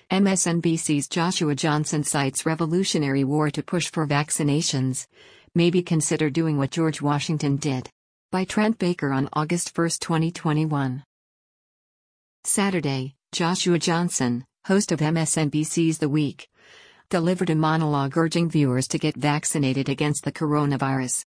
MSNBC's Joshua Johnson cites Revolutionary War to push for vaccinations. Maybe consider doing what George Washington did. By Trent Baker on August 1, 2021. Saturday, Joshua Johnson, host of MSNBC's The Week, delivered a monologue urging viewers to get vaccinated against the coronavirus.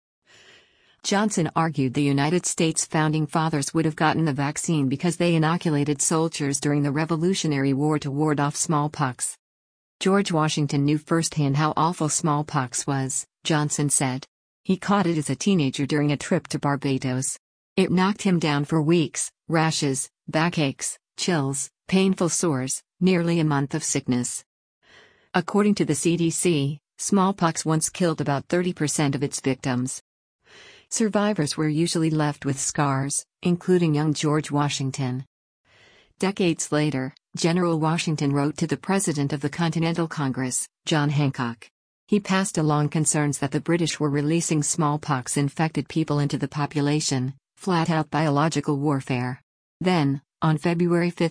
Johnson argued the United States founding fathers would have gotten the vaccine because they inoculated soldiers during the Revolutionary War to ward off smallpox. George Washington knew firsthand how awful smallpox was, Johnson said. He caught it as a teenager during a trip to Barbados. It knocked him down for weeks, rashes, backaches, chills, painful sores, nearly a month of sickness. According to the CDC, smallpox once killed about 30% of its victims. Survivors were usually left with scars, including young George Washington. Decades later, General Washington wrote to the President of the Continental Congress, John Hancock. He passed along concerns that the British were releasing smallpox-infected people into the population, flat-out biological warfare. Then, on February 5,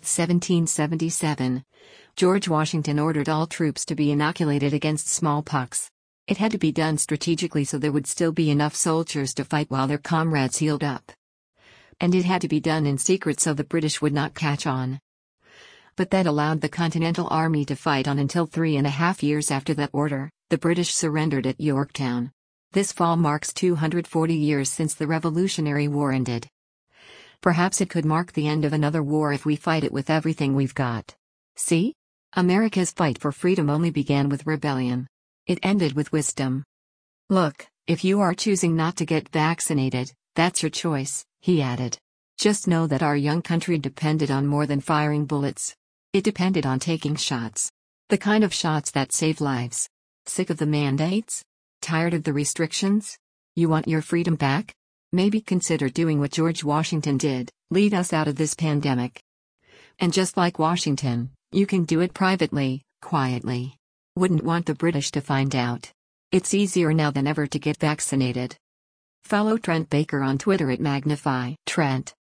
1777, George Washington ordered all troops to be inoculated against smallpox. It had to be done strategically so there would still be enough soldiers to fight while their comrades healed up. And it had to be done in secret so the British would not catch on. But that allowed the Continental Army to fight on until 3.5 years after that order. The British surrendered at Yorktown. This fall marks 240 years since the Revolutionary War ended. Perhaps it could mark the end of another war if we fight it with everything we've got. See? America's fight for freedom only began with rebellion. It ended with wisdom. Look, if you are choosing not to get vaccinated, that's your choice, he added. Just know that our young country depended on more than firing bullets. It depended on taking shots. The kind of shots that save lives. Sick of the mandates? Tired of the restrictions? You want your freedom back? Maybe consider doing what George Washington did, lead us out of this pandemic. And just like Washington, you can do it privately, quietly. Wouldn't want the British to find out. It's easier now than ever to get vaccinated. Follow Trent Baker on Twitter at Magnify Trent.